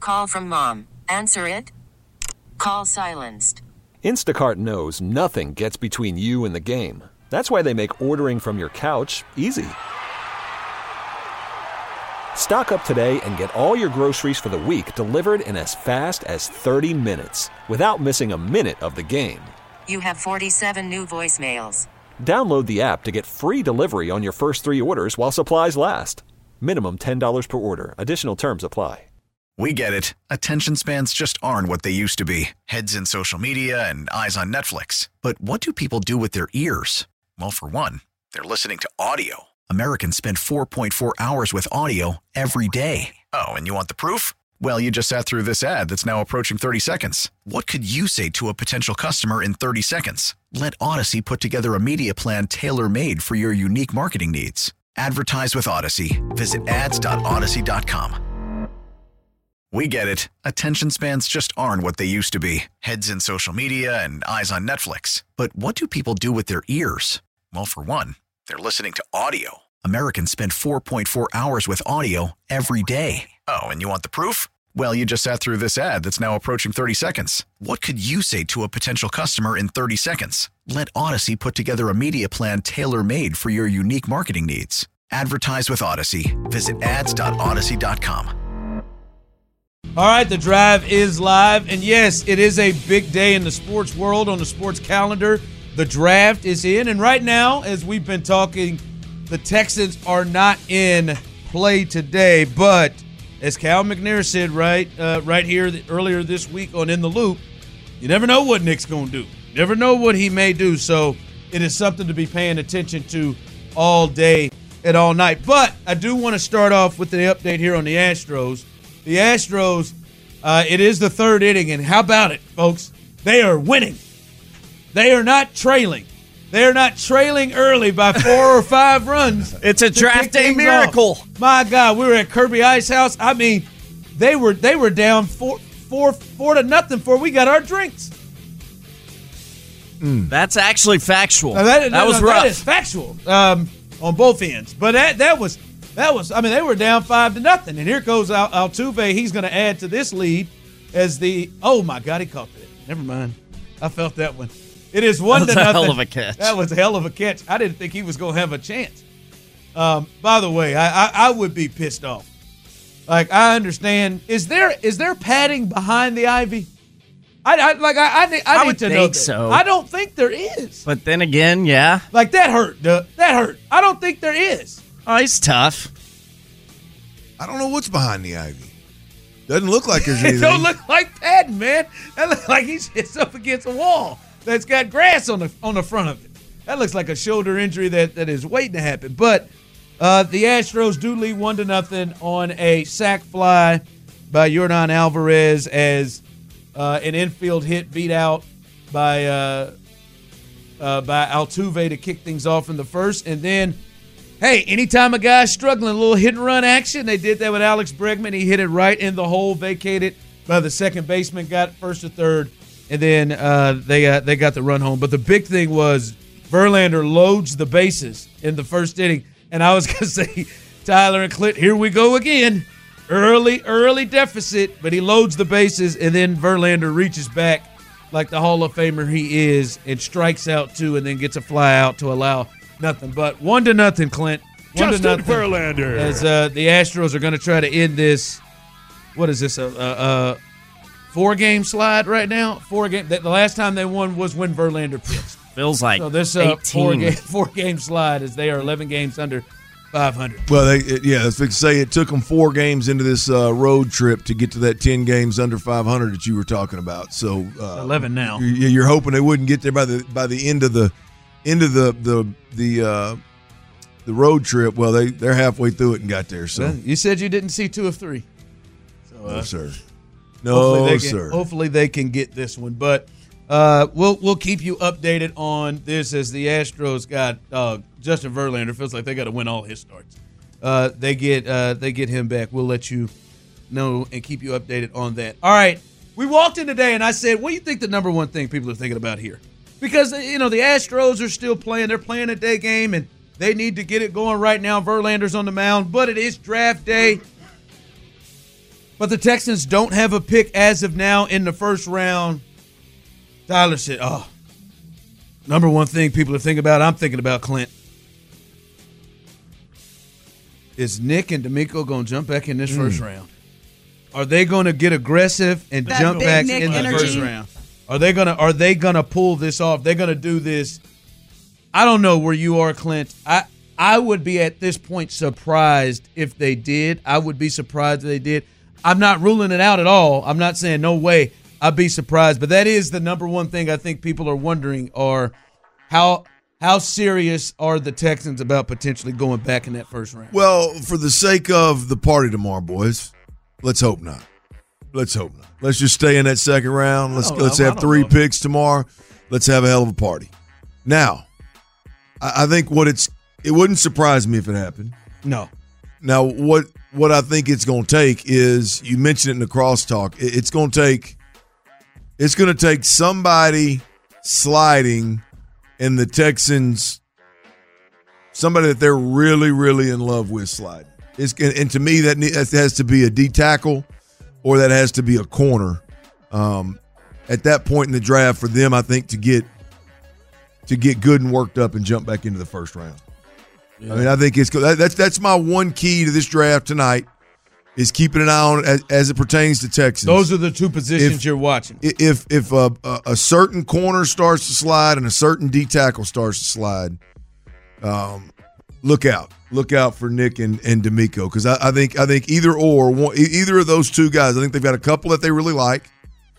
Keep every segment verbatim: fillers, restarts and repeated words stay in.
Call from mom. Answer it. Call silenced. Instacart knows nothing gets between you and the game. That's why they make ordering from your couch easy. Stock up today and get all your groceries for the week delivered in as fast as thirty minutes without missing a minute of the game. You have forty-seven new voicemails. Download the app to get free delivery on your first three orders while supplies last. Minimum ten dollars per order. Additional terms apply. We get it. Attention spans just aren't what they used to be. Heads in social media and eyes on Netflix. But what do people do with their ears? Well, for one, they're listening to audio. Americans spend four point four hours with audio every day. Oh, and you want the proof? Well, you just sat through this ad that's now approaching thirty seconds. What could you say to a potential customer in thirty seconds? Let Odyssey put together a media plan tailor-made for your unique marketing needs. Advertise with Odyssey. Visit ads dot odyssey dot com. We get it. Attention spans just aren't what they used to be. Heads in social media and eyes on Netflix. But what do people do with their ears? Well, for one, they're listening to audio. Americans spend four point four hours with audio every day. Oh, and you want the proof? Well, you just sat through this ad that's now approaching thirty seconds. What could you say to a potential customer in thirty seconds? Let Odyssey put together a media plan tailor-made for your unique marketing needs. Advertise with Odyssey. Visit ads dot odyssey dot com. All right, the drive is live, and yes, it is a big day in the sports world on the sports calendar. The draft is in, and right now, as we've been talking, the Texans are not in play today, but as Cal McNair said right uh, right here earlier this week on In the Loop, you never know what Nick's going to do. You never know what he may do, so it is something to be paying attention to all day and all night. But I do want to start off with the update here on the Astros. The Astros, uh, it is the third inning, and how about it, folks? They are winning. They are not trailing. They are not trailing early by four or five runs. It's a draft day miracle. Off. My God, we were at Kirby Ice House. I mean, they were they were down four, four, four to nothing before we got our drinks. Mm. That's actually factual. Now that, that no, was no, rough. That is factual um, on both ends. But that that was that was. I mean, they were down five to nothing, and here goes Al- Altuve. He's going to add to this lead as the. Oh my God, he caught that. Never mind. I felt that one. It is one that was to a nothing. hell of a catch. That was a hell of a catch. I didn't think he was going to have a chance. Um, by the way, I, I I would be pissed off. Like, I understand. Is there is there padding behind the ivy? I, I like I I, need, I I need would to think know that. so. I don't think there is. But then again, yeah. Like, that hurt. Duh. That hurt. I don't think there is. Oh, he's tough. I don't know what's behind the ivy. Doesn't look like there's It anything. don't look like padding, man. That looks like he's hits up against a wall that's got grass on the on the front of it. That looks like a shoulder injury that, that is waiting to happen. But uh, the Astros do lead one to nothing on a sac fly by Yordan Alvarez as uh, an infield hit beat out by uh, uh, by Altuve to kick things off in the first. And then, hey, anytime a guy's struggling, a little hit and run action. They did that with Alex Bregman. He hit it right in the hole, vacated by the second baseman, got first or third, and then uh, they uh, they got the run home. But the big thing was Verlander loads the bases in the first inning. And I was going to say, Tyler and Clint, here we go again. Early, early deficit, but he loads the bases, and then Verlander reaches back like the Hall of Famer he is and strikes out two and then gets a fly out to allow nothing. But one to nothing, Clint. One Justin to nothing. Verlander. As uh, the Astros are going to try to end this, what is this, a, a, a four-game slide right now? Four game. The last time they won was when Verlander pitched. Feels like So this uh, eighteen. four-game four-game slide as they are eleven games under five hundred. Well, they, it, yeah, I was going to say it took them four games into this uh, road trip to get to that ten games under five hundred that you were talking about. So uh, eleven now. You're, you're hoping they wouldn't get there by the by the end of the end of the the the uh, the road trip. Well, they they're halfway through it and got there. So Well, you said you didn't see two of three. So, uh, no, sir. hopefully No, they can, sir. Hopefully they can get this one, but uh, we'll we'll keep you updated on this as the Astros got uh, Justin Verlander. Feels like they got to win all his starts. Uh, they get uh, they get him back. We'll let you know and keep you updated on that. All right, we walked in today and I said, "What do you think the number one thing people are thinking about here?" Because you know the Astros are still playing. They're playing a day game and they need to get it going right now. Verlander's on the mound, but it is draft day. But the Texans don't have a pick as of now in the first round. Tyler said, oh, number one thing people are thinking about, I'm thinking about, Clint. Is Nick and D'Amico going to jump back in this mm. first round? Are they going to get aggressive and that jump back Nick in energy? the first round? Are they gonna Are they gonna pull this off? They're gonna do this. I don't know where you are, Clint. I I would be at this point surprised if they did. I would be surprised if they did. I'm not ruling it out at all. I'm not saying no way. I'd be surprised, but that is the number one thing I think people are wondering: are how how serious are the Texans about potentially going back in that first round? Well, for the sake of the party tomorrow, boys, let's hope not. Let's hope not. Let's just stay in that second round. Let's let's have three know. picks tomorrow. Let's have a hell of a party. Now, I, I think what it's it wouldn't surprise me if it happened. No. Now, what what I think it's going to take is, you mentioned it in the crosstalk. It, it's going to take it's going to take somebody sliding, and the Texans, somebody that they're really really in love with sliding. It's and to me that that has to be a D tackle. Or that has to be a corner. Um, at that point in the draft, for them, I think to get to get good and worked up and jump back into the first round. Yeah. I mean, I think it's that, that's that's my one key to this draft tonight, is keeping an eye on it as, as it pertains to Texans. Those are the two positions if, you're watching. If if a, a, a certain corner starts to slide and a certain D tackle starts to slide, um, look out. Look out for Nick and, and D'Amico, because I, I think I think either or one, either of those two guys, I think they've got a couple that they really like,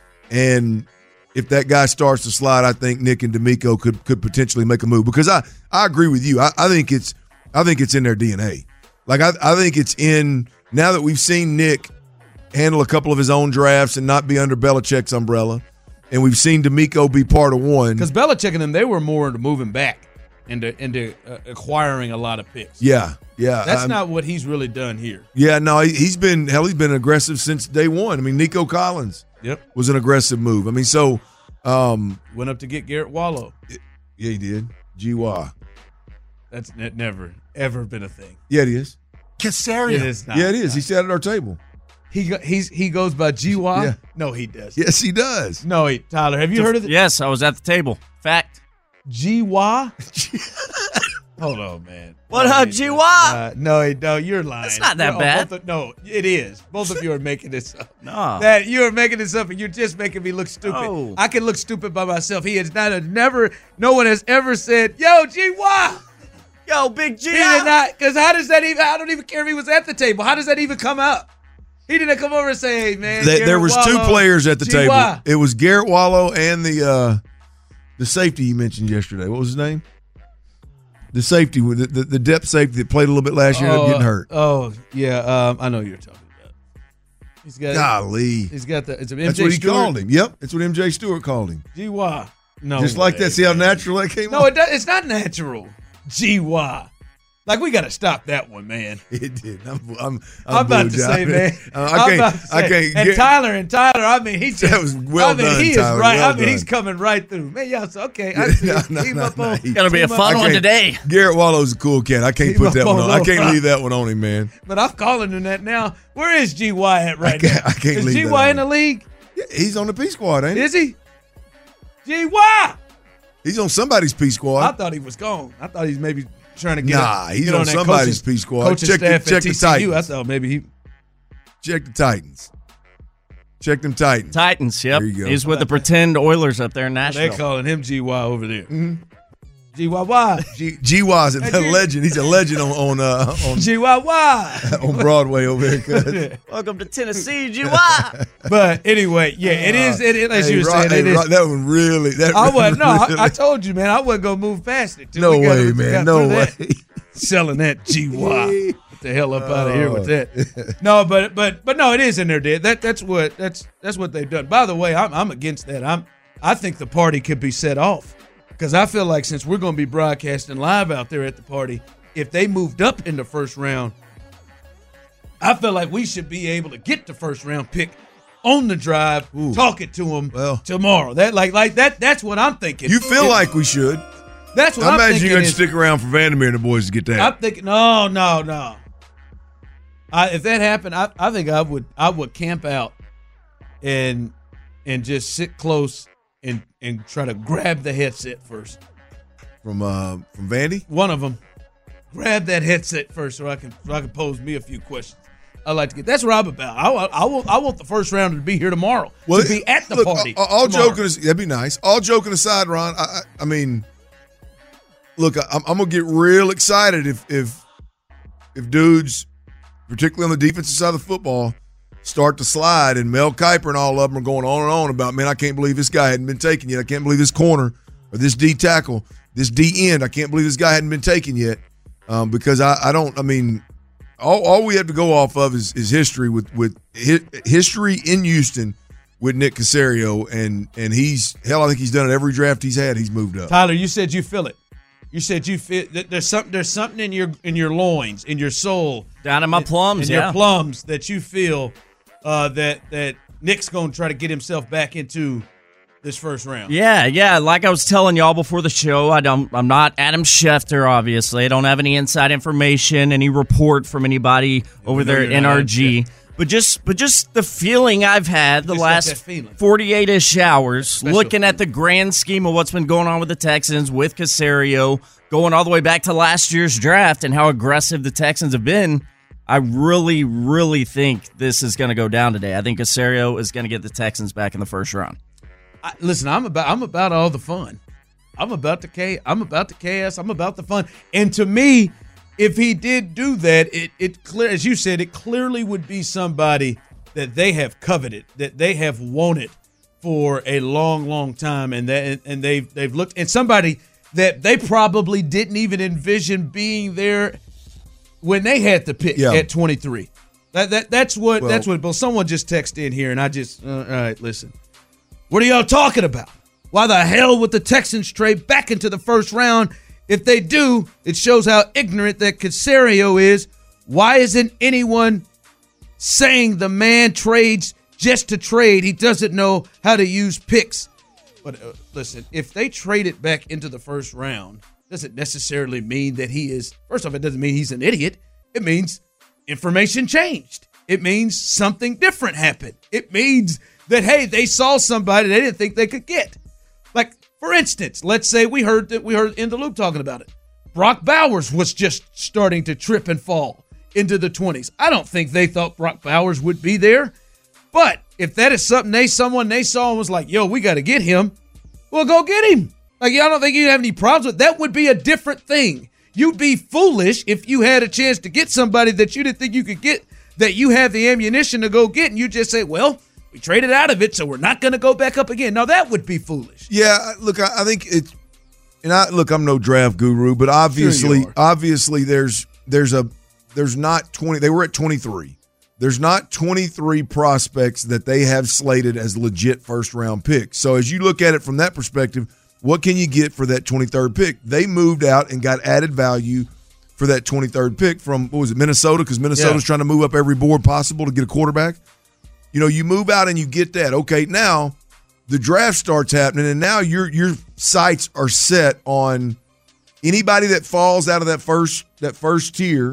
and if that guy starts to slide, I think Nick and D'Amico could could potentially make a move. Because I, I agree with you. I, I think it's I think it's in their D N A. Like I I think it's in, now that we've seen Nick handle a couple of his own drafts and not be under Belichick's umbrella, and we've seen D'Amico be part of one. Because Belichick and them, they were more into moving back. Into, into uh, acquiring a lot of picks. Yeah, yeah. That's I'm, not what he's really done here. Yeah, no, he, he's been, hell, he's been aggressive since day one. I mean, Nico Collins yep. was an aggressive move. I mean, so. Um, Went up to get Garrett Wallow. It, yeah, he did. G Y. That's ne- never, ever been a thing. Yeah, it is. Casario. It is not. Yeah, it is. He sat at our table. He go, he's he goes by G Y? Yeah. No, he does. Yes, he does. No, he, Tyler, have you heard of it? Yes, I was at the table. Fact. G Y? Hold on, man. What no, up, G Y? Uh, no, no, you're lying. It's not that no, bad. Of, no, it is. Both of you are making this up. No. That you are making this up, and you're just making me look stupid. Oh. I can look stupid by myself. He has not, never, no one has ever said, yo, G Y. Yo, Big G. He did not, because how does that even, I don't even care if he was at the table. How does that even come up? He didn't come over and say, hey, man. They, there was Wallow, two players at the G Y. table. It was Garrett Wallow and the uh, the safety you mentioned yesterday. What was his name? The safety, the, the, the depth safety that played a little bit last year, oh, getting hurt. Oh, yeah. Um, I know who you're talking about. He's got, Golly. He's got the, it's a M J That's what he Stewart. called him. Yep. That's what M J Stewart called him. G Y. No. Just like way, that. See how man. natural that came No, out? it does, it's not natural. G Y. Like, we got to stop that one, man. It did. I'm, I'm, I'm, I'm about to say, man. Uh, I I'm can't. about to say. I can't. And get, Tyler, and Tyler, I mean, he's just, That was well I mean, done, he Tyler. is right. Well I mean, done. he's coming right through. Man, yeah, so, okay. I see. No, no, Team no, up no, on. he- Gonna be a team fun up- one can't- today. Garrett Wallow's a cool cat. I can't Keep put up that one on on. I low can't front. leave that one on him, man. But I'm calling him that now. Where is G Y at right I can't- now? I can't is leave G that Y on in the him. league? Yeah, he's on the P squad, ain't he? Is he? G Y. He's on somebody's P I squad. thought he was gone. I thought he's maybe trying to get Nah, up, he's get on that somebody's coaching- P squad. Coaching Check the- staff check at the T C U. I Titans. thought maybe he. Check the Titans. Check them Titans. Titans, yep. There you go. He's with the pretend Oilers up there in They're Nashville. calling him G Y over there. Mm-hmm. G Y Y. G- G-Y's a G- legend. He's a legend on on uh, on, G Y Y. on Broadway over there. cuz. Welcome to Tennessee, G Y. But anyway, yeah, it is. It, it, as Hey, you were Rock- saying, it hey, is. Rock, that one really. That I wasn't. No, I, really- I told you, man. I wasn't gonna move past it. till No we got- way, we man. got No through way. that. Selling that G Y. Get the hell up out of here with Oh. that. No, but but but no, it is in there, dude. That that's what that's that's what they've done. By the way, I'm I'm against that. I'm I think the party could be set off because I feel like since we're going to be broadcasting live out there at the party, if they moved up in the first round, I feel like we should be able to get the first round pick on the drive, Ooh. talk it to them Well. tomorrow. That like like that. That's what I'm thinking. You feel If- like we should. that's what I I'm imagine thinking. you're going to is- stick around for Vandermeer and the boys to get that. I'm thinking, no, no, no. I, if that happened, I, I think I would I would camp out and and just sit close and and try to grab the headset first. From uh, from Vandy? One of them. Grab that headset first so I can so I can pose me a few questions. I like to get. That's what I'm about. I, I, I want I want the first rounder to be here tomorrow. Well, to be at the look, party. All, all tomorrow. joking, that'd be nice. All joking aside, Ron. I, I, I mean, look, I, I'm, I'm gonna get real excited if if if dudes, particularly on the defensive side of the football, start to slide, and Mel Kiper and all of them are going on and on about, man, I can't believe this guy hadn't been taken yet. I can't believe this corner or this D tackle, this D end. I can't believe this guy hadn't been taken yet. Um, because I, I don't. I mean. All, all we have to go off of is, is history with with hi, history in Houston with Nick Caserio, and and he's hell. I think he's done it every draft he's had. He's moved up. Tyler, you said you feel it. You said you feel that there's something. There's something in your in your loins, in your soul, down in my plums, in yeah. your plums that you feel uh, that that Nick's going to try to get himself back into this first round. Yeah, yeah. Like I was telling y'all before the show, I don't. I'm not Adam Schefter. Obviously, I don't have any inside information, any report from anybody over there at N R G. But just, but just the feeling I've had the Just last like that forty-eight-ish hours, Special looking feeling. at the grand scheme of what's been going on with the Texans, with Caserio, going all the way back to last year's draft and how aggressive the Texans have been. I really, really think this is going to go down today. I think Caserio is going to get the Texans back in the first round. I, listen, I'm about I'm about all the fun. I'm about the K. I'm about the chaos. I'm about the fun. And to me, if he did do that, it it clear as you said, it clearly would be somebody that they have coveted, that they have wanted for a long, long time, and that and they've they've looked, and somebody that they probably didn't even envision being there when they had the pick Yeah. at twenty-three. That that that's what Well- that's what. But someone just texted in here, and I just uh, all right, listen. What are y'all talking about? Why the hell would the Texans trade back into the first round? If they do, it shows how ignorant that Caserio is. Why isn't anyone saying the man trades just to trade? He doesn't know how to use picks. But uh, listen, if they trade it back into the first round, doesn't necessarily mean that he is. First off, it doesn't mean he's an idiot. It means information changed. It means something different happened. It means that, hey, they saw somebody they didn't think they could get. Like, for instance, let's say we heard that we heard In the Loop talking about it. Brock Bowers was just starting to trip and fall into the twenties. I don't think they thought Brock Bowers would be there. But if that is something they someone they saw and was like, yo, we got to get him, well, go get him. Like, y'all don't think you'd have any problems with that? Would be a different thing. You'd be foolish if you had a chance to get somebody that you didn't think you could get, that you have the ammunition to go get, and you just say, well, we traded out of it, so we're not going to go back up again. Now, that would be foolish. Yeah, look, I, I think it's, and I look, I'm no draft guru, but obviously, Sure you are. obviously, there's there's a there's not twenty. They were at twenty-three. There's not twenty-three prospects that they have slated as legit first round picks. So as you look at it from that perspective, what can you get for that twenty-third pick? They moved out and got added value for that twenty-third pick from, what was it, Minnesota? Because Minnesota's Yeah. trying to move up every board possible to get a quarterback. You know, you move out and you get that. Okay, now the draft starts happening, and now your your sights are set on anybody that falls out of that first that first tier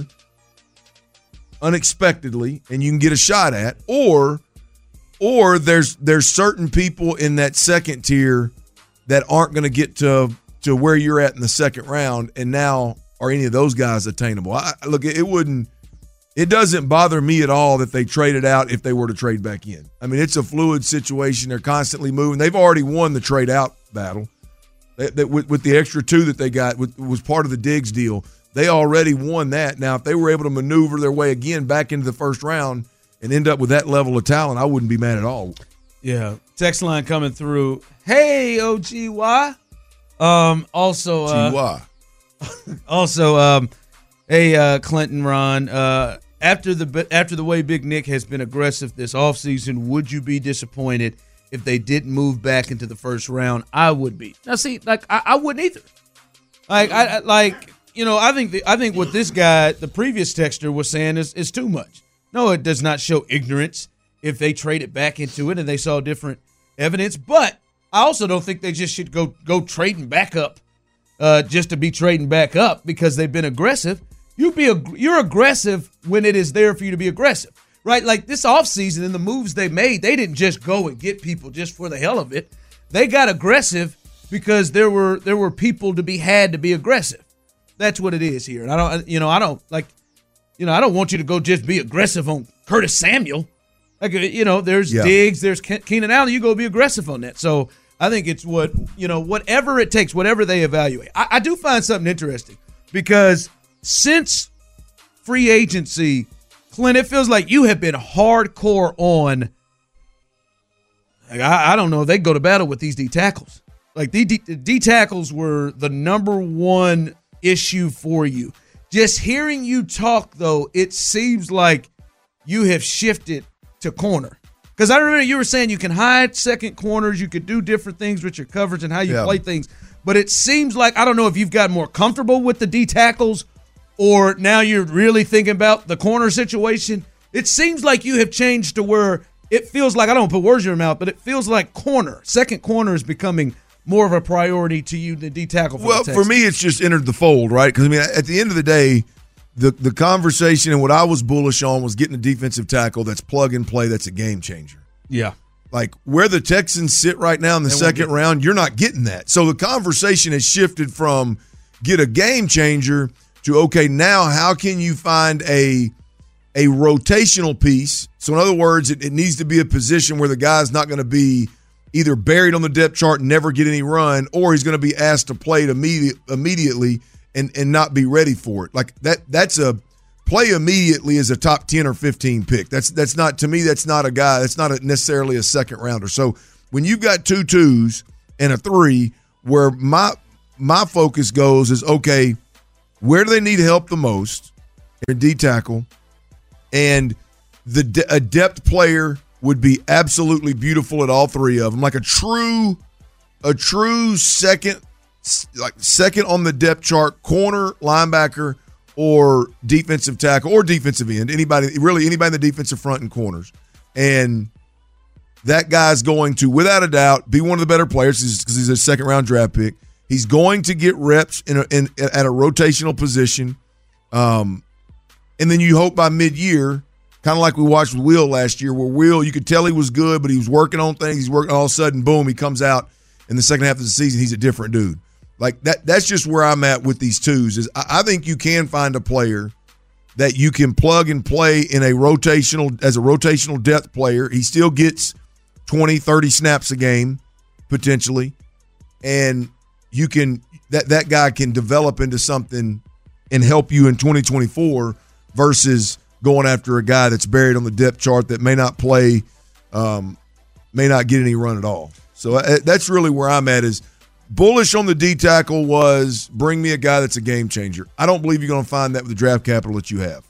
unexpectedly, and you can get a shot at, or or there's there's certain people in that second tier that aren't going to get to to where you're at in the second round, and now are any of those guys attainable? I, look, it wouldn't. It doesn't bother me at all that they traded out if they were to trade back in. I mean, it's a fluid situation. They're constantly moving. They've already won the trade out battle. That, that with, with the extra two that they got with, was part of the Diggs deal. They already won that. Now, if they were able to maneuver their way again back into the first round and end up with that level of talent, I wouldn't be mad at all. Yeah. Text line coming through. Hey, O G Y. Um, also, uh, G Y. also, um, hey, uh, Clinton, Ron, uh, after the after the way Big Nick has been aggressive this offseason, would you be disappointed if they didn't move back into the first round? I would be. Now, see, like I, I wouldn't either. Like I I- like you know, I think the, I think what this guy, the previous texter, was saying is is too much. No, it does not show ignorance if they traded back into it and they saw different evidence. But I also don't think they just should go go trading back up uh, just to be trading back up because they've been aggressive. You be a, you're aggressive when it is there for you to be aggressive, right? Like this offseason and the moves they made, they didn't just go and get people just for the hell of it. They got aggressive because there were there were people to be had to be aggressive. That's what it is here. And I don't, you know, I don't like, you know, I don't want you to go just be aggressive on Curtis Samuel. Like, you know, there's yeah. Diggs, there's Keenan Allen. You go be aggressive on that. So I think it's what, you know, whatever it takes, whatever they evaluate. I, I do find something interesting because since free agency, Clint, it feels like you have been hardcore on. Like, I, I don't know if they go to battle with these D tackles. Like the D, D tackles were the number one issue for you. Just hearing you talk, though, it seems like you have shifted to corner. Because I remember you were saying you can hide second corners, you could do different things with your coverage and how you yeah. play things. But it seems like, I don't know if you've gotten more comfortable with the D tackles or now you're really thinking about the corner situation. It seems like you have changed to where it feels like, I don't want to put words in your mouth, but it feels like corner, second corner is becoming more of a priority to you than D tackle. For well, for me, it's just entered the fold, right? Because, I mean, at the end of the day, the, the conversation and what I was bullish on was getting a defensive tackle that's plug and play, that's a game changer. Yeah. Like where the Texans sit right now in the they second round, you're not getting that. So the conversation has shifted from get a game changer to, okay, now how can you find a a rotational piece? So in other words, it, it needs to be a position where the guy's not going to be either buried on the depth chart and never get any run, or he's going to be asked to play it immediate, immediately and, and not be ready for it. Like that that's a play immediately is a top ten or fifteen pick. That's that's not, to me, that's not a guy, that's not a, necessarily a second rounder. So when you've got two twos and a three, where my my focus goes is, okay, where do they need help the most? In D tackle. And the de- a depth player would be absolutely beautiful at all three of them. Like a true, a true second, like second on the depth chart, corner, linebacker, or defensive tackle, or defensive end. Anybody, really anybody in the defensive front and corners. And that guy's going to, without a doubt, be one of the better players because he's a second round draft pick. He's going to get reps in, a, in at a rotational position. Um, and then you hope by mid-year, kind of like we watched with Will last year, where Will, you could tell he was good, but he was working on things. He's working, all of a sudden, boom, he comes out in the second half of the season, he's a different dude. Like that. That's just where I'm at with these twos. Is I, I think you can find a player that you can plug and play in a rotational, as a rotational depth player. He still gets twenty, thirty snaps a game, potentially. And you can, that, that guy can develop into something and help you in twenty twenty-four versus going after a guy that's buried on the depth chart that may not play, um, may not get any run at all. So uh, that's really where I'm at. Is bullish on the D tackle was bring me a guy that's a game changer. I don't believe you're going to find that with the draft capital that you have.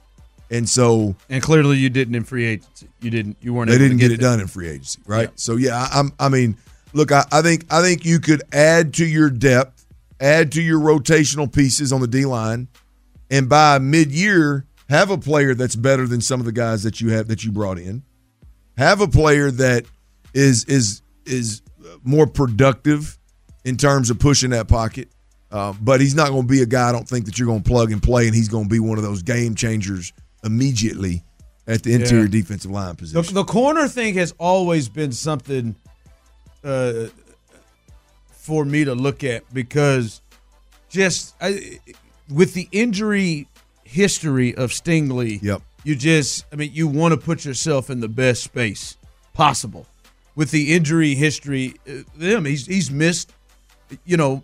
And so, and clearly you didn't in free agency. You didn't. You weren't. They able didn't to get, get it that. done in free agency, right? Yeah. So yeah, I, I'm. I mean, look, I, I think I think you could add to your depth, add to your rotational pieces on the D line, and by mid-year have a player that's better than some of the guys that you have that you brought in. Have a player that is is is more productive in terms of pushing that pocket. Uh, but he's not going to be a guy, I don't think, that you're going to plug and play, and he's going to be one of those game changers immediately at the interior yeah. defensive line position. The, the corner thing has always been something uh, for me to look at because just I, with the injury history of Stingley, yep. you just, I mean, you want to put yourself in the best space possible. With the injury history, him, he's he's missed, you know,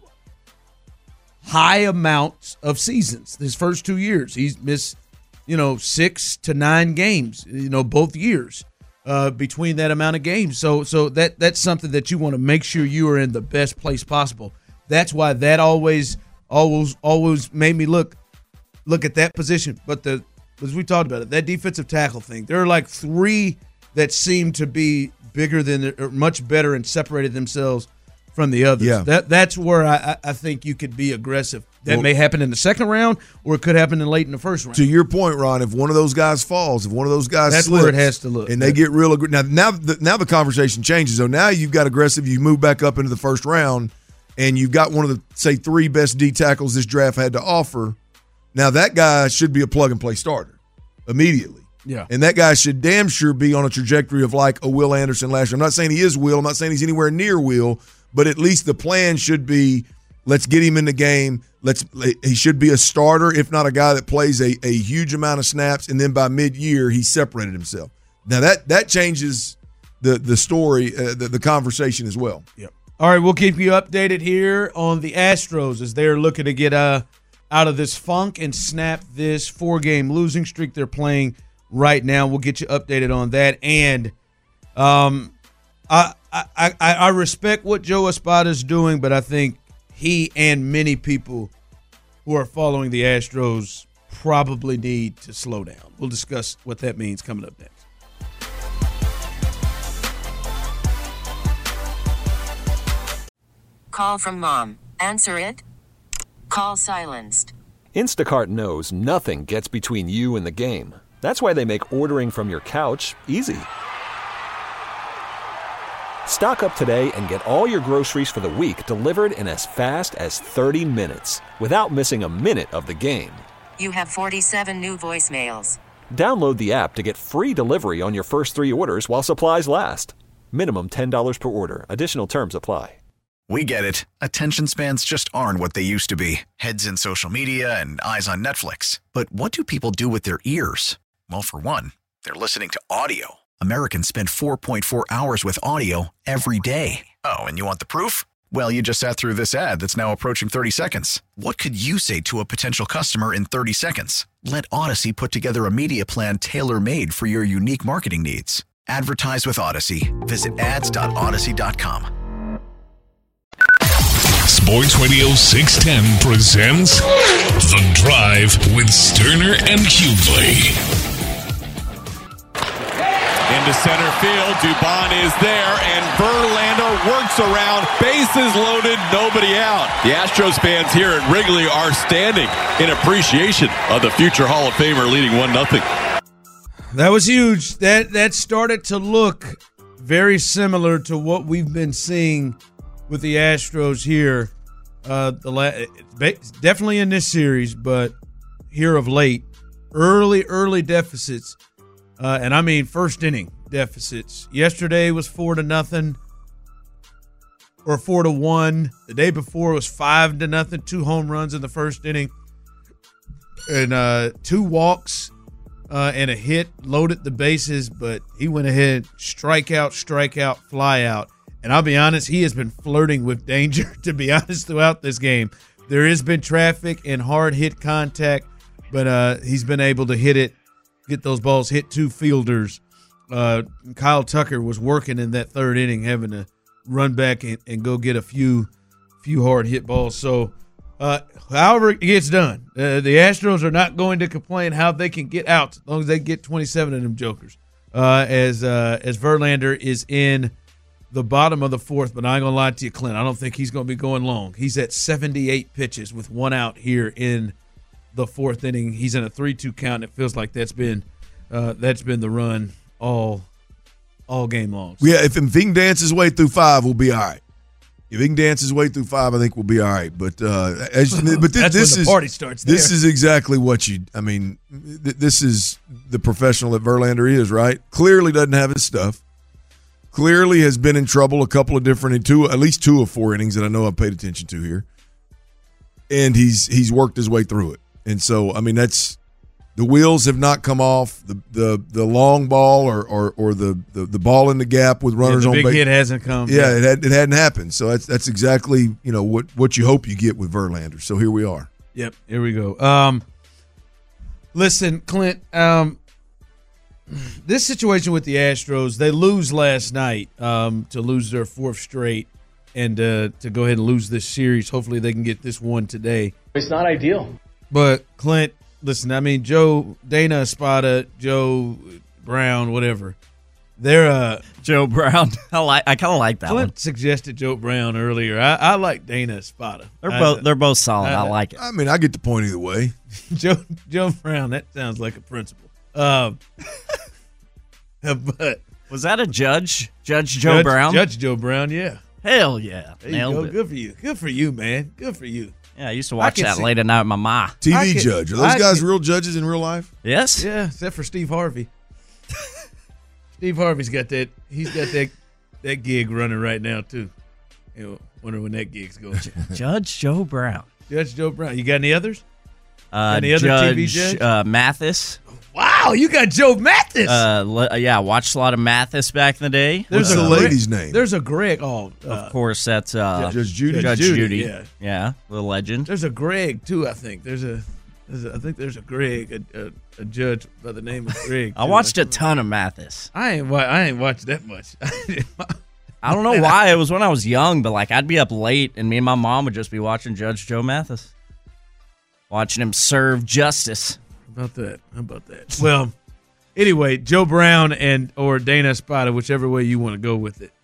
high amounts of seasons. His first two years, he's missed, you know, six to nine games, you know, both years uh, between that amount of games. So so that that's something that you want to make sure you are in the best place possible. That's why that always, always, always made me look look at that position. But the as we talked about it, that defensive tackle thing, there are like three that seem to be bigger than, or much better and separated themselves from the others. Yeah. That that's where I, I think you could be aggressive. That well, may happen in the second round, or it could happen in late in the first round. To your point, Ron, if one of those guys falls, if one of those guys that's slips, where it has to look, and they get real aggressive. Now, now, the, now the conversation changes. So now you've got aggressive. You move back up into the first round, and you've got one of the say three best D tackles this draft had to offer. Now, that guy should be a plug-and-play starter immediately. Yeah. And that guy should damn sure be on a trajectory of like a Will Anderson last year. I'm not saying he is Will. I'm not saying he's anywhere near Will, but at least the plan should be let's get him in the game. Let's he should be a starter, if not a guy that plays a, a huge amount of snaps, and then by mid-year he separated himself. Now that that changes the the story, uh, the, the conversation as well. Yep. All right, we'll keep you updated here on the Astros as they're looking to get uh, out of this funk and snap this four-game losing streak they're playing right now. We'll get you updated on that. And um, I, I I I respect what Joe Espada's doing, but I think he and many people who are following the Astros probably need to slow down. We'll discuss what that means coming up next. Call from mom. Answer it. Call silenced. Instacart knows nothing gets between you and the game. That's why they make ordering from your couch easy. Stock up today and get all your groceries for the week delivered in as fast as thirty minutes without missing a minute of the game. You have forty-seven new voicemails. Download the app to get free delivery on your first three orders while supplies last. Minimum ten dollars per order. Additional terms apply. We get it. Attention spans just aren't what they used to be. Heads in social media and eyes on Netflix. But what do people do with their ears? Well, for one, they're listening to audio. Americans spend four point four hours with audio every day. Oh, and you want the proof? Well, you just sat through this ad that's now approaching thirty seconds. What could you say to a potential customer in thirty seconds? Let Odyssey put together a media plan tailor-made for your unique marketing needs. Advertise with Odyssey. Visit ads dot odyssey dot com. Sports Radio six ten presents The Drive with Sterner and Hughley. Into center field, Dubon is there, and Verlander works around, bases loaded, nobody out. The Astros fans here at Wrigley are standing in appreciation of the future Hall of Famer leading one nothing. That was huge. That that started to look very similar to what we've been seeing with the Astros here. Uh, the la- definitely in this series, but here of late, early, early deficits. Uh, and I mean first inning deficits. Yesterday was four to nothing, or four to one. The day before was five to nothing. Two home runs in the first inning, and uh, two walks uh, and a hit. Loaded the bases, but he went ahead, strikeout, strikeout, fly out. And I'll be honest, he has been flirting with danger. To be honest, throughout this game, there has been traffic and hard hit contact, but uh, he's been able to hit it. Get those balls, hit two fielders. Uh, Kyle Tucker was working in that third inning, having to run back and, and go get a few few hard hit balls. So, uh, however it gets done, uh, the Astros are not going to complain how they can get out as long as they get twenty-seven of them jokers. Uh, as uh, as Verlander is in the bottom of the fourth, but I ain't gonna lie to you, Clint, I don't think he's gonna be going long. He's at seventy-eight pitches with one out here in the fourth inning. He's in a three two count. It feels like that's been uh, that's been the run all all game long. So. Yeah, if he can dance his way through five, we'll be all right. If he can dance his way through five, I think we'll be all right. But uh, as, but this, that's this when the is party starts. There. This is exactly what you. I mean, th- this is the professional that Verlander is. Right? Clearly doesn't have his stuff. Clearly has been in trouble a couple of different, two, at least two of four innings that I know I've paid attention to here, and he's he's worked his way through it. And so, I mean, that's the wheels have not come off. The the, the long ball or or, or the, the, the ball in the gap with runners yeah, the on big base. hit hasn't come. Yeah, it, had, it hadn't happened. So that's that's exactly you know what, what you hope you get with Verlander. So here we are. Yep, here we go. Um, listen, Clint. Um, this situation with the Astros, they lose last night um, to lose their fourth straight and uh, to go ahead and lose this series. Hopefully they can get this one today. It's not ideal. But, Clint, listen, I mean, Joe, Dana Espada, Joe Brown, whatever, they're uh, – Joe Brown. I like. I kind of like that Clint one. suggested Joe Brown earlier. I, I like Dana Espada. They're I, both. They're both solid. I, I, I like it. I mean, I get the point either way. Joe Joe Brown, that sounds like a principal. Um, but was that a judge? Judge Joe Judge, Brown? Judge Joe Brown, yeah. Hell yeah. There you Nailed go. it. Good for you. Good for you, man. Good for you. Yeah, I used to watch can that see- late at night with my ma. T I V can- judge. Are those I guys can- real judges in real life? Yes? Yeah, except for Steve Harvey. Steve Harvey's got that. He's got that that gig running right now too. You know, wonder when that gig's going. Judge Joe Brown. Judge Joe Brown. You got any others? Uh, Any other Judge, T V judge? Uh, Mathis. Wow, you got Joe Mathis. Uh, le- yeah, I watched a lot of Mathis back in the day. What's a the Greg- lady's name? There's a Greg. Oh, uh, Of course, that's uh, Judge Judy. Judge Judy, Judy. yeah. yeah, the legend. there's a Greg too. I think there's a. There's a I think there's a Greg, a, a, a judge by the name of Greg. I too. watched a ton of Mathis. I ain't. wa- I ain't watched that much. I don't know why. It was when I was young, but like I'd be up late, and me and my mom would just be watching Judge Joe Mathis, watching him serve justice. How about that? How about that? Well, anyway, Joe Brown and or Dana Espada, whichever way you want to go with it.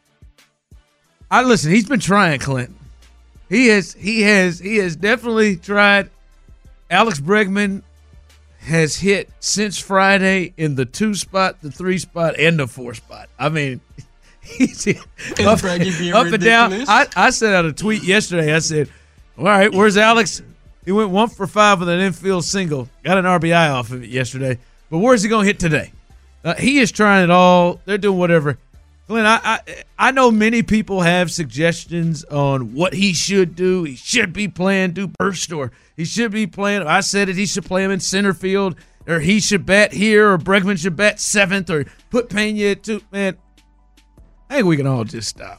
I listen. He's been trying, Clinton. He has. He has. He has definitely tried. Alex Bregman has hit since Friday in the two spot, the three spot, and the four spot. I mean, he's hit up, up and down. I, I sent out a tweet yesterday. I said, all right, where's Alex? He went one for five with an infield single. Got an R B I off of it yesterday. But where's he going to hit today? Uh, he is trying it all. They're doing whatever. Glenn, I, I I know many people have suggestions on what he should do. He should be playing do burst, or he should be playing. I said it. He should play him in center field, or he should bat here, or Bregman should bat seventh, or put Pena at two. Man, I think we can all just stop.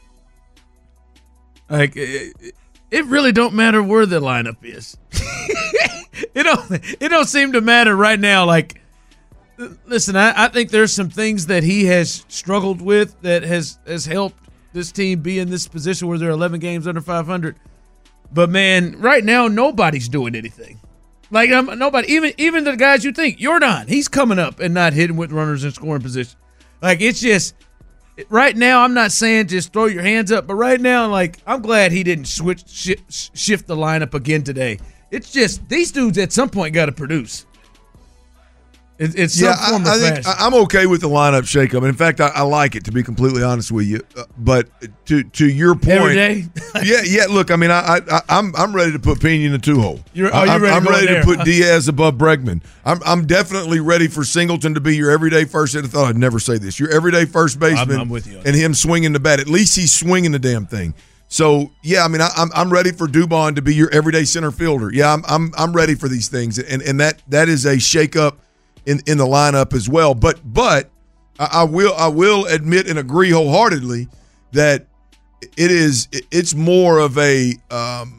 Like it, it really don't matter where the lineup is. it don't. It don't seem to matter right now. Like. Listen, I, I think there's some things that he has struggled with that has, has helped this team be in this position where they're eleven games under five hundred. But, man, right now, nobody's doing anything. Like, um, nobody, even even the guys you think, Jordan, he's coming up and not hitting with runners in scoring position. Like, it's just, right now, I'm not saying just throw your hands up, but right now, like, I'm glad he didn't switch shift, shift the lineup again today. It's just, these dudes at some point got to produce. It, it's some yeah, form I, I of think fashion. I'm okay with the lineup shakeup. And in fact, I, I like it, to be completely honest with you. Uh, but to to your point, Every day? yeah, yeah. Look, I mean, I, I I'm I'm ready to put Pena in the two hole. You're- oh, you're I'm, ready to I'm go ready there. to put Diaz above Bregman. I'm I'm definitely ready for Singleton to be your everyday first. I thought I'd never say this. Your everyday first baseman. I'm- I'm with you on and him swinging the bat. At least he's swinging the damn thing. So yeah, I mean, I, I'm I'm ready for Dubon to be your everyday center fielder. Yeah, I'm I'm I'm ready for these things, and and that that is a shakeup in in the lineup as well. But but I, I will I will admit and agree wholeheartedly that it is it's more of a um,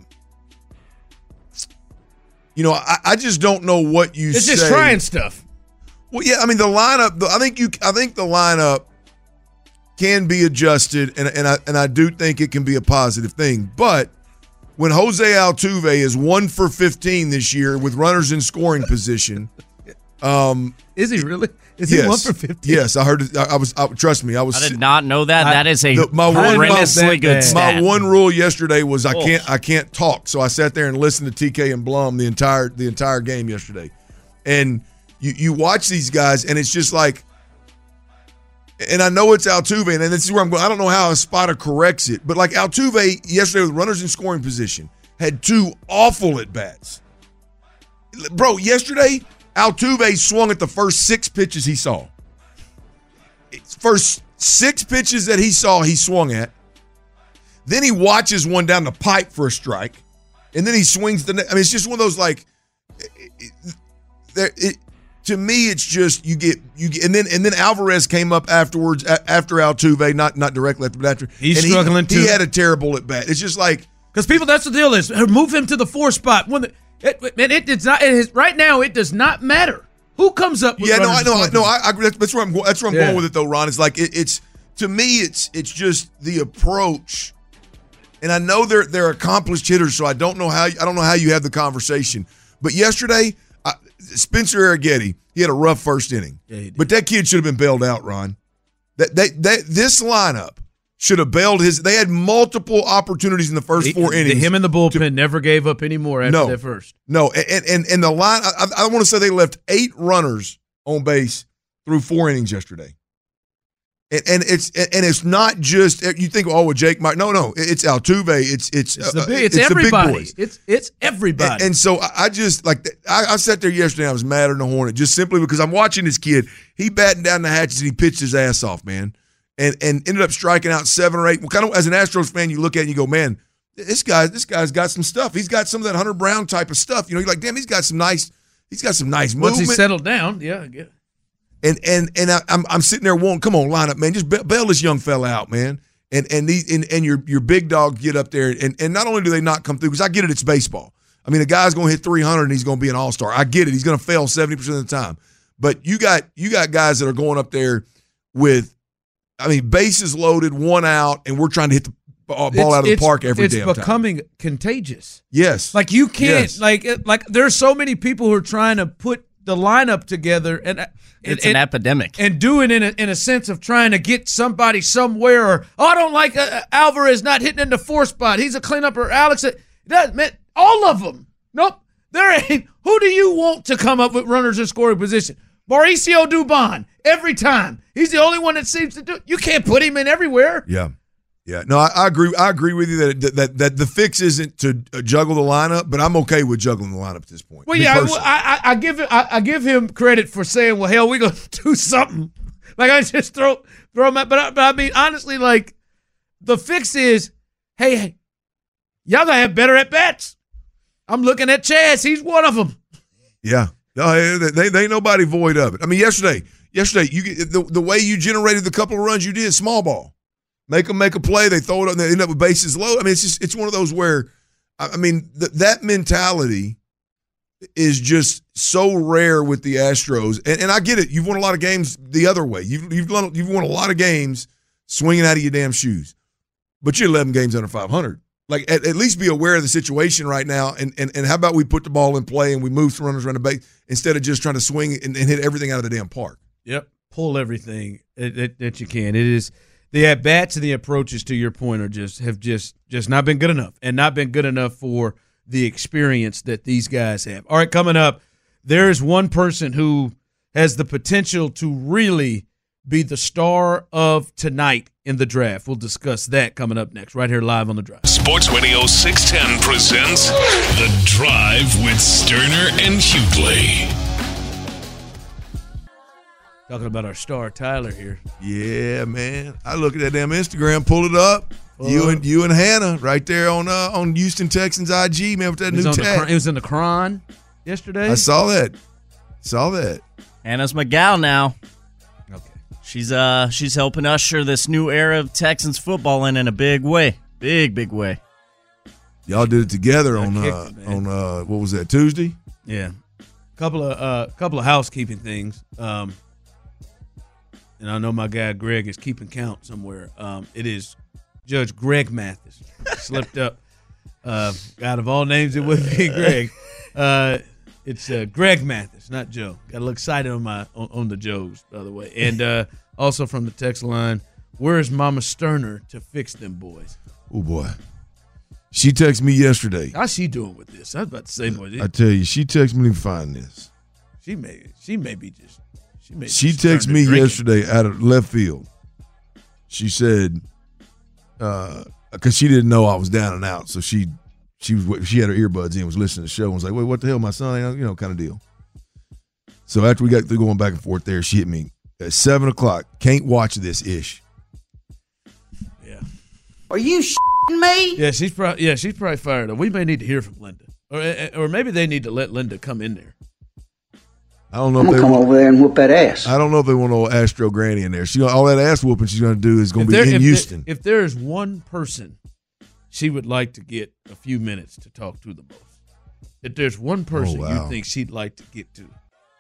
you know I, I just don't know what you It's say. just trying stuff. Well, yeah, I mean the lineup. I think you. I think the lineup can be adjusted, and and I and I do think it can be a positive thing. But when Jose Altuve is one for fifteen this year with runners in scoring position, um, is he really? Is yes, he one for fifteen? Yes, I heard. It, I, I was. I, trust me, I was. I did not know that. I- that is a the- my one- horrendously my- good My stat. one rule yesterday was I Oh. can't I can't talk, so I sat there and listened to T K and Blum the entire the entire game yesterday, and you you watch these guys and it's just like, and I know it's Altuve, and this is where I'm going. I don't know how Espada corrects it, but like Altuve yesterday with runners in scoring position had two awful at bats, bro. Yesterday Altuve swung at the first six pitches he saw. First six pitches that he saw, he swung at. Then he watches one down the pipe for a strike, and then he swings the. I mean, it's just one of those like. It, there, it, to me, it's just you get you get, and then and then Alvarez came up afterwards a, after Altuve, not not directly after, but after He's and struggling he, too. He had a terrible at bat. It's just like Because people, that's the deal is move him to the four spot. When the, it, man, it does not. It is, right now, it does not matter who comes up. With yeah, no, I runners know, in I scoring no, I, I that's, that's where I'm going. That's where I'm Yeah. going with it, though, Ron. It's like it, it's to me, it's it's just the approach, and I know they're they're accomplished hitters, so I don't know how I don't know how you have the conversation. But yesterday, I, Spencer Arrighetti, he had a rough first inning, Yeah, he did. but that kid should have been bailed out, Ron. That that that this lineup should have bailed his. They had multiple opportunities in the first He- four the- innings. Him and the bullpen never gave up any more after No. that first. No, and and and the line. I, I want to say they left eight runners on base through four innings yesterday. And, and it's and it's not just you think oh with Jake Mike no no it's Altuve it's it's it's, the uh, big, it's, it's everybody the big boys. it's it's everybody and, and so I, I just like I, I sat there yesterday I was mad at the Hornet just simply because I'm watching this kid he batting down the hatches and he pitched his ass off man and and ended up striking out seven or eight well, kind of as an Astros fan you look at it and you go man this guy this guy's got some stuff he's got some of that Hunter Brown type of stuff you know you're like damn he's got some nice he's got some nice once movement. he settled down yeah I get it. And and and I, I'm I'm sitting there wanting, come on, line up, man. Just bail this young fella out, man. And and these and, and your your big dog get up there, and, and not only do they not come through, because I get it, it's baseball. I mean, a guy's going to hit three hundred and he's going to be an all star. I get it. He's going to fail seventy percent of the time. But you got you got guys that are going up there with, I mean, bases loaded, one out, and we're trying to hit the ball it's, out of the park every it's damn time. It's becoming contagious. Yes, like you can't yes. like like there's so many people who are trying to put the lineup together and. It's and, an epidemic. And do it in a, in a sense of trying to get somebody somewhere. Or, oh, I don't like uh, Alvarez not hitting in the four spot. He's a cleanup. Or Alex. That, man, all of them. Nope. There ain't. Who do you want to come up with runners in scoring position? Mauricio Dubon. Every time. He's the only one that seems to do it. You can't put him in everywhere. Yeah. Yeah, no, I, I agree. I agree with you that, that that the fix isn't to juggle the lineup, but I'm okay with juggling the lineup at this point. Well, yeah, I, I, I give it, I, I give him credit for saying, "Well, hell, we're gonna do something." Like I just throw throw him out, but I, but I mean, honestly, like the fix is, hey, hey, y'all gotta have better at bats. I'm looking at Chaz; he's one of them. Yeah, no, they they ain't nobody void of it. I mean, yesterday, yesterday, you the the way you generated the couple of runs you did, small ball. Make them make a play. They throw it and they end up with bases low. I mean, it's just it's one of those where, I mean, th- that mentality is just so rare with the Astros. And, and I get it. You've won a lot of games the other way. You've you've won, you've won a lot of games swinging out of your damn shoes. But you're eleven games under five hundred. Like at, at least be aware of the situation right now. And and and how about we put the ball in play and we move some runners around the base instead of just trying to swing and, and hit everything out of the damn park. Yep, pull everything that, that you can. It is. The at bats and the approaches, to your point, are just have just just not been good enough, and not been good enough for the experience that these guys have. All right, coming up, there is one person who has the potential to really be the star of tonight in the draft. We'll discuss that coming up next, right here live on The Drive. Sports Radio six ten presents The Drive with Sterner and Hughley. Talking about our star, Tyler, here. Yeah, man. I look at that damn Instagram, pull it up. Uh, you and you and Hannah right there on uh, on Houston Texans I G, man, with that new tag. It was in the Cron yesterday. I saw that. Saw that. Hannah's McGow now. Okay. She's uh she's helping usher this new era of Texans football in in a big way. Big, big way. Y'all did it together on kicked uh, it, on uh, what was that, Tuesday? Yeah. Couple of uh couple of housekeeping things. Um And I know my guy Greg is keeping count somewhere. Um, it is Judge Greg Mathis. Slipped up. Uh, out of all names, it would be Greg. Uh, it's uh, Greg Mathis, not Joe. Got a little excited on my on, on the Joes, by the way. And uh, also from the text line, where's Mama Sterner to fix them boys? Oh, boy. She texted me yesterday. How's she doing with this? I was about to say, boy. I tell you, she texted me to find this. She may, she may be just. She, may she just texted me drinking. yesterday out of left field. She said, because uh, she didn't know I was down and out, so she she was she had her earbuds in, was listening to the show, and was like, "Wait, what the hell, my son?" You know, kind of deal. So after we got through going back and forth there, she hit me at seven o'clock. Can't watch this ish. Yeah. Are you shitting me? Yeah, she's probably yeah she's probably fired up. We may need to hear from Linda, or or maybe they need to let Linda come in there. I don't know. I'm if gonna they come want, over there and whoop that ass. I don't know if they want old Astro Granny in there. She all that ass whooping she's going to do is going to be there, in if Houston. There, if there is one person she would like to get a few minutes to talk to the most, if there's one person oh, wow. you think she'd like to get to,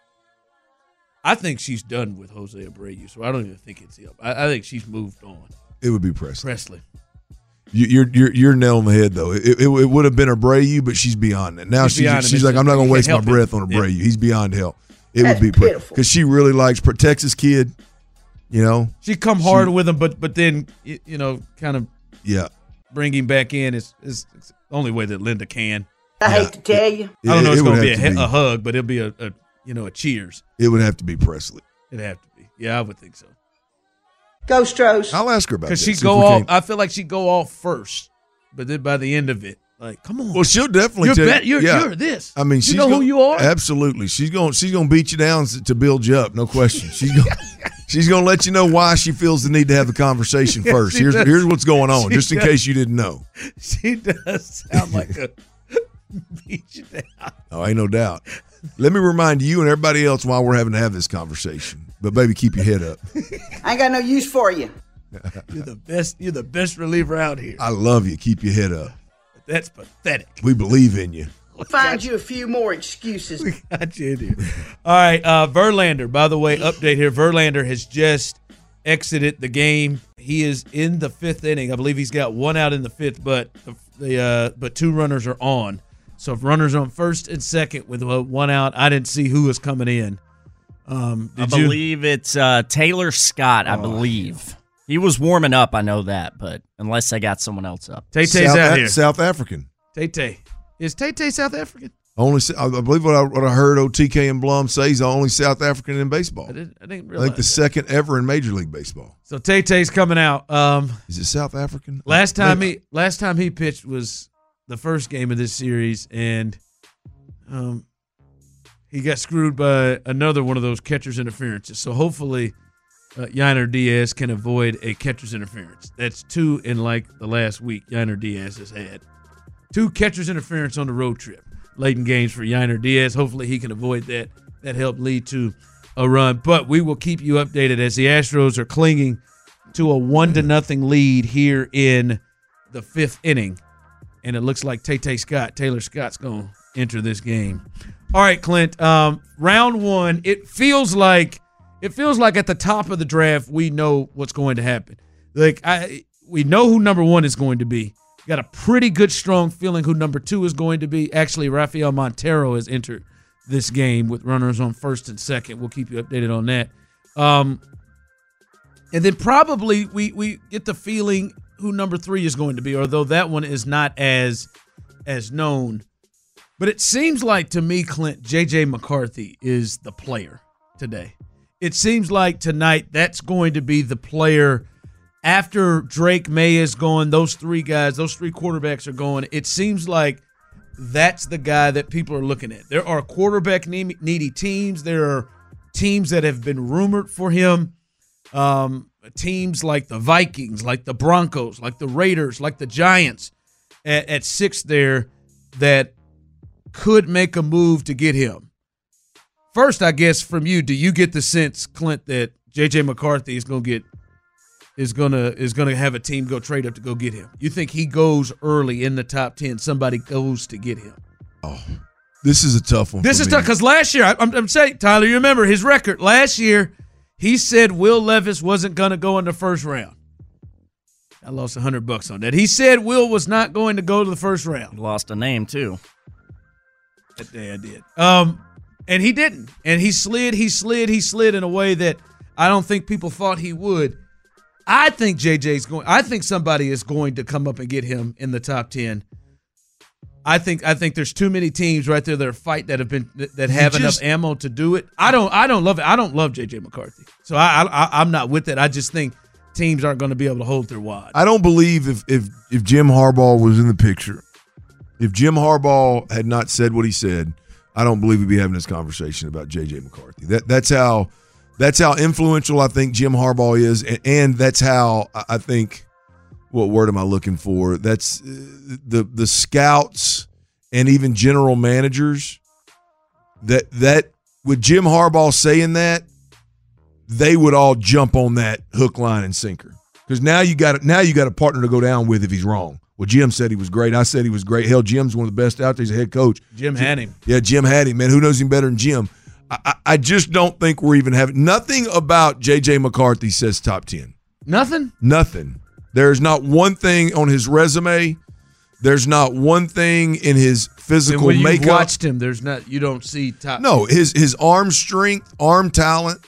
I think she's done with Jose Abreu. So I don't even think it's him. I, I think she's moved on. It would be Presley. Presley. You, you're you're you're nail on the head though. It, it, it would have been Abreu, but she's beyond that. Now She's she's beyond she's, she's him. like, I'm not going to waste my help it. breath on Abreu. Yeah. He's beyond help. It That's would be pitiful. because she really likes per Texas kid. You know, She come hard with him, but but then you, you know, kind of yeah. bring him back in is is the only way that Linda can. I Yeah. hate to tell you. I don't know. It, It's it going would to be a, have he- a hug, but it'll be a, a you know a cheers. It would have to be Presley. It'd have to be. Yeah, I would think so. Go Stros. I'll ask her about that. Because she see go if we off. can't- I feel like she go off first, but then by the end of it, like, come on. Well, she'll definitely You're tell bet- you're- yeah. you're this. I mean, You she's know who gonna- you are? Absolutely, she's going. She's going to beat you down to build you up. No question. She's going. She's going to let you know why she feels the need to have the conversation Yeah, first. she Here's does. here's what's going on, She just in does. case you didn't know. She does sound like a beat you down. Oh, ain't no doubt. Let me remind you and everybody else why we're having to have this conversation. But baby, keep your head up. I ain't got no use for you. You're the best. You're the best reliever out here. I love you. Keep your head up. That's pathetic. We believe in you. Find you a few more excuses. Got you in here. All right, uh, Verlander. By the way, update here. Verlander has just exited the game. He is in the fifth inning. I believe he's got one out in the fifth, but the, the uh, but two runners are on. So if runners on first and second with uh, one out, I didn't see who was coming in. Um, I did you? believe it's uh, Taylor Scott, I Oh, believe. He was warming up, I know that, but unless they got someone else up. Tay-Tay's South, out A- here. South African. Tay-Tay. Is Tay-Tay South African? Only, I believe what I, what I heard O T K and Blum say he's the only South African in baseball. I didn't, I didn't I realize think the that. second ever in Major League Baseball. So Tay-Tay's coming out. Um, Is it South African? Last time Maybe- he last time he pitched was the first game of this series, and um, he got screwed by another one of those catcher's interferences. So hopefully, uh, Yainer Diaz can avoid a catcher's interference. That's two in like the last week. Yainer Diaz has had two catcher's interference on the road trip. Late in games for Yainer Diaz. Hopefully, he can avoid that. That helped lead to a run. But we will keep you updated as the Astros are clinging to a one to nothing lead here in the fifth inning, and it looks like Tay-Tay Scott, Taylor Scott's going to enter this game. All right, Clint. Um, round one. It feels like it feels like at the top of the draft we know what's going to happen. Like I, we know who number one is going to be. Got a pretty good, strong feeling who number two is going to be. Actually, Rafael Montero has entered this game with runners on first and second. We'll keep you updated on that. Um, and then probably we we get the feeling who number three is going to be, although that one is not as as known. But it seems like to me, Clint, J J McCarthy is the player today. It seems like tonight that's going to be the player. After Drake May is gone, those three guys, those three quarterbacks are going. It seems like that's the guy that people are looking at. There are quarterback needy teams. There are teams that have been rumored for him. Um, teams like the Vikings, like the Broncos, like the Raiders, like the Giants at, at six there that could make a move to get him. First, I guess from you, do you get the sense, Clint, that J J McCarthy is going to get is gonna is gonna have a team go trade up to go get him? You think he goes early in the top ten? Somebody goes to get him. Oh, this is a tough one. This for is me. tough because last year, I, I'm, I'm saying, Tyler, you remember his record last year. He said Will Levis wasn't gonna go in the first round. I lost a hundred bucks on that. He said Will was not going to go to the first round. Lost a name too. That day I did. Um, and he didn't. And he slid, he slid, he slid in a way that I don't think people thought he would. I think J J's going. I think somebody is going to come up and get him in the top ten. I think. I think there's too many teams right there that are fight that have been that have You just- enough ammo to do it. I don't. I don't love it. I don't love J J McCarthy. So I, I I'm not with it. I just think teams aren't going to be able to hold their wad. I don't believe if if if Jim Harbaugh was in the picture, if Jim Harbaugh had not said what he said, I don't believe we'd be having this conversation about J J McCarthy. That that's how that's how influential I think Jim Harbaugh is, and, and that's how I I think. What word am I looking for? That's uh, the the scouts and even general managers. That that with Jim Harbaugh saying that, they would all jump on that hook, line, and sinker. Because now you got now you got a partner to go down with if he's wrong. Well, Jim said he was great. I said he was great. Hell, Jim's one of the best out there. He's a head coach. Jim had him. Yeah, Jim had him, man. Who knows him better than Jim? I, I, I just don't think we're even having – nothing about J J McCarthy says top ten. Nothing? Nothing. There's not one thing on his resume. There's not one thing in his physical And when makeup. you watched him, there's not. You don't see top. No, his his arm strength, arm talent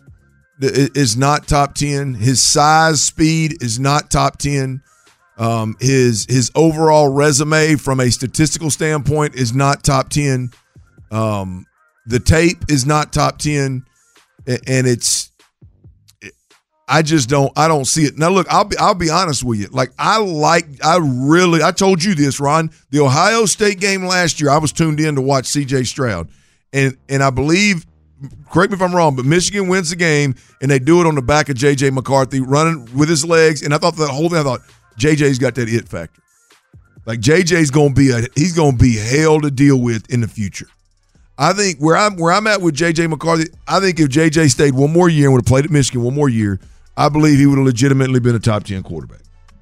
is not top ten. His size, speed is not top ten. Um, his his overall resume from a statistical standpoint is not top ten. Um, the tape is not top ten, and it's I just don't I don't see it. Now look, I'll be I'll be honest with you. Like I like I really I told you this, Ron. The Ohio State game last year, I was tuned in to watch C J Stroud. And and I believe, correct me if I'm wrong, but Michigan wins the game and they do it on the back of J J McCarthy running with his legs. And I thought that whole thing, I thought J J's got that it factor. Like J J's gonna be a he's gonna be hell to deal with in the future. I think where I'm where I'm at with J J McCarthy, I think if J J stayed one more year and would have played at Michigan one more year, I believe he would have legitimately been a top ten quarterback.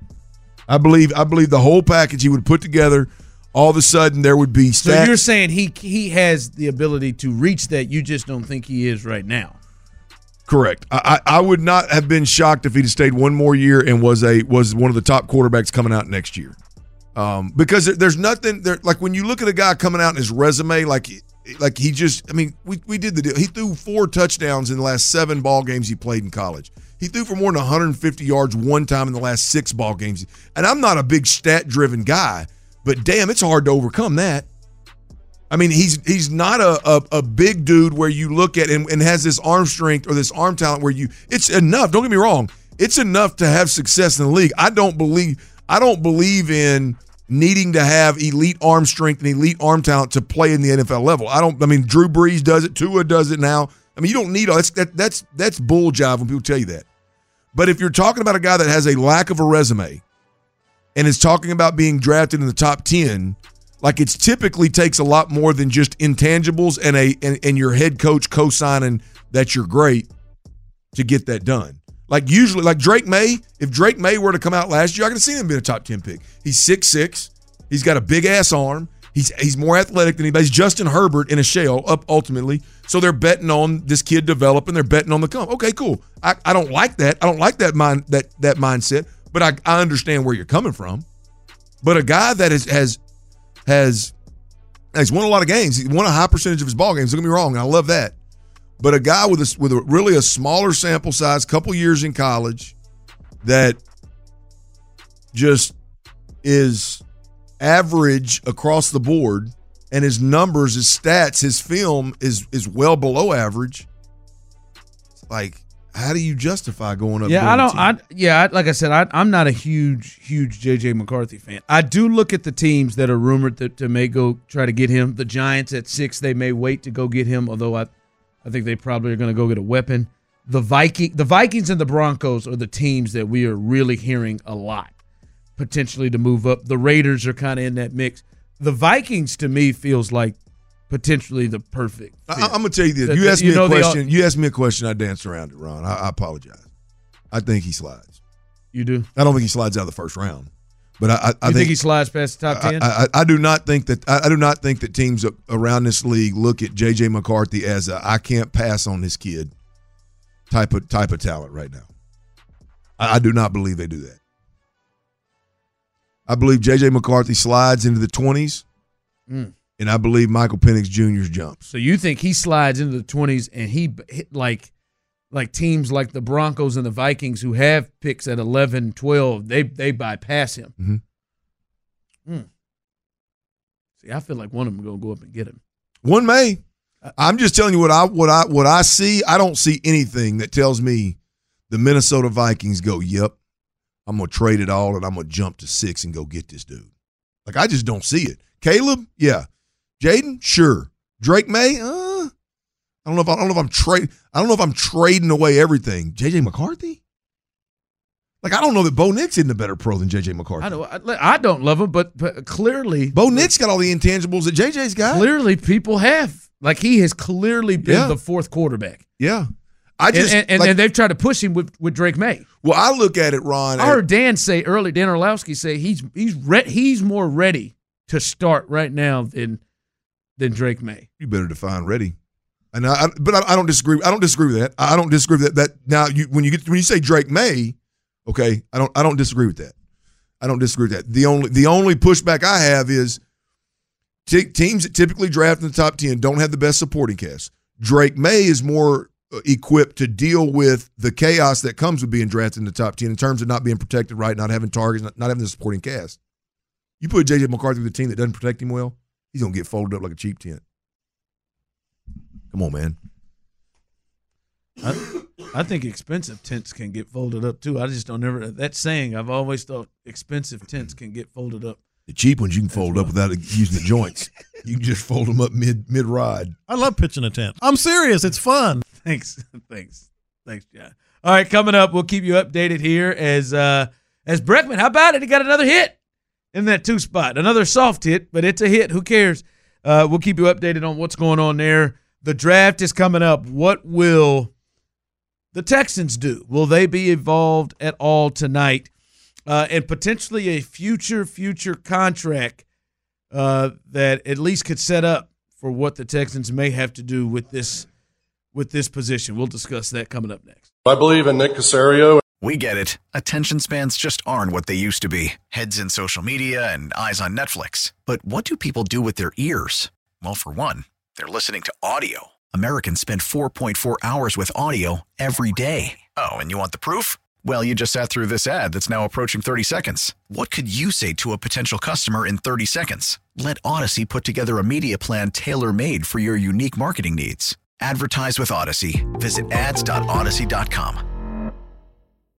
I believe I believe the whole package he would have put together, all of a sudden there would be stats. So you're saying he he has the ability to reach that, you just don't think he is right now. Correct. I, I would not have been shocked if he'd stayed one more year and was a was one of the top quarterbacks coming out next year. Um, because there's nothing there. Like when you look at a guy coming out in his resume, like like he just, I mean, we we did the deal. He threw four touchdowns in the last seven ball games he played in college. He threw for more than one hundred fifty yards one time in the last six ball games. And I'm not a big stat-driven guy, but damn, it's hard to overcome that. I mean, he's he's not a, a, a big dude where you look at him and has this arm strength or this arm talent where you – it's enough. Don't get me wrong. It's enough to have success in the league. I don't believe I don't believe in needing to have elite arm strength and elite arm talent to play in the N F L level. I don't – I mean, Drew Brees does it. Tua does it now. I mean, you don't need – that's that, that's that's bull jive when people tell you that. But if you're talking about a guy that has a lack of a resume and is talking about being drafted in the top ten, like it typically takes a lot more than just intangibles and a and, and your head coach co-signing that you're great to get that done. Like usually, like Drake May, if Drake May were to come out last year, I could have seen him being a top ten pick. He's six six. He's got a big-ass arm. He's he's more athletic than anybody. He's Justin Herbert in a shell, up ultimately. So they're betting on this kid developing. They're betting on the come. Okay, cool. I, I don't like that. I don't like that mind that that mindset. But I, I understand where you're coming from. But a guy that is, has has has won a lot of games. He won a high percentage of his ball games. Don't get me wrong. And I love that. But a guy with a, with a really a smaller sample size, couple years in college, that just is average across the board, and his numbers, his stats, his film is is well below average. Like, how do you justify going up? Yeah, I don't. I yeah, I, like I said, I, I'm not a huge, huge J J McCarthy fan. I do look at the teams that are rumored to, to may go try to get him. The Giants at six, they may wait to go get him. Although I, I think they probably are going to go get a weapon. The Viking, the Vikings and the Broncos are the teams that we are really hearing a lot potentially to move up. The Raiders are kind of in that mix. The Vikings, to me, feels like potentially the perfect fit. I, I'm going to tell you this. You asked me you know, a question. You asked me a question. I danced around it, Ron. I, I apologize. I think he slides. You do? I don't think he slides out of the first round. But I, I, I you think, think he slides past the top ten? I, I, I do not think that. I, I do not think that teams around this league look at J J McCarthy as a I can't pass on this kid type of type of talent right now. I, I do not believe they do that. I believe J J McCarthy slides into the twenties, mm. and I believe Michael Penix Junior's jumps. So you think he slides into the twenties, and he like like teams like the Broncos and the Vikings who have picks at eleven, twelve, they they bypass him. Mm-hmm. Mm. See, I feel like one of them going to go up and get him. One may. I'm just telling you what I what I what I see. I don't see anything that tells me the Minnesota Vikings go, yep, I'm going to trade it all and I'm going to jump to six and go get this dude. Like, I just don't see it. Caleb, yeah. Jaden, sure. Drake May, uh, I don't know if I, I don't know if I'm trading. I don't know if I'm trading away everything. J J McCarthy, like I don't know that Bo Nix isn't a better pro than J J McCarthy. I know. I, I don't love him, but, but clearly Bo Nix got all the intangibles that J J's got. Clearly, people have. Like he has clearly been yeah. the fourth quarterback. Yeah. I just and, and, like, and they've tried to push him with, with Drake May. Well, I look at it, Ron. I heard Dan say early, Dan Orlowski say he's he's re- he's more ready to start right now than than Drake May. You better define ready. And I, I but I, I don't disagree. I don't disagree with that. I don't disagree with that. That now you when you get when you say Drake May, okay, I don't I don't disagree with that. I don't disagree with that. The only the only pushback I have is t- teams that typically draft in the top ten don't have the best supporting cast. Drake May is more equipped to deal with the chaos that comes with being drafted in the top ten in terms of not being protected right, not having targets, not, not having the supporting cast. You put J J McCarthy with a team that doesn't protect him well, he's going to get folded up like a cheap tent. Come on, man. I, I think expensive tents can get folded up too. I just don't ever that saying. I've always thought expensive tents can get folded up. The cheap ones you can fold up without using the joints. You can just fold them up mid mid ride. I love pitching a tent. I'm serious. It's fun. Thanks, thanks, thanks, John. All right, coming up, we'll keep you updated here as uh, as Breckman. How about it? He got another hit in that two spot. Another soft hit, but it's a hit. Who cares? Uh, we'll keep you updated on what's going on there. The draft is coming up. What will the Texans do? Will they be involved at all tonight? Uh, and potentially a future, future contract uh, that at least could set up for what the Texans may have to do with this with this position. We'll discuss that coming up next. I believe in Nick Caserio. We get it. Attention spans just aren't what they used to be. Heads in social media and eyes on Netflix. But what do people do with their ears? Well, for one, they're listening to audio. Americans spend four point four hours with audio every day. Oh, and you want the proof? Well, you just sat through this ad that's now approaching thirty seconds. What could you say to a potential customer in thirty seconds? Let Odyssey put together a media plan tailor-made for your unique marketing needs. Advertise with Odyssey. Visit ads dot odyssey dot com.